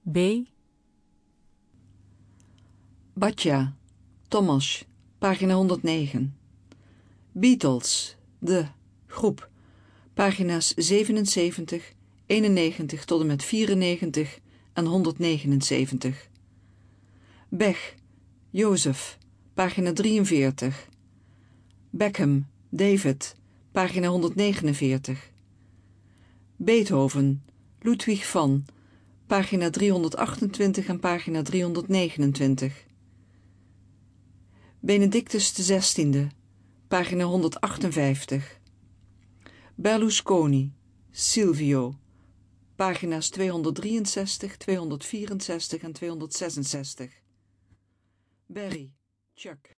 B. Batja, Thomas, pagina 109. Beatles, de groep, pagina's 77, 91 tot en met 94 en 179. Bech, Jozef, pagina 43. Beckham, David, pagina 149. Beethoven, Ludwig van, pagina 328 en pagina 329. Benedictus XVI, pagina 158. Berlusconi, Silvio, pagina's 263, 264 en 266. Berry, Chuck.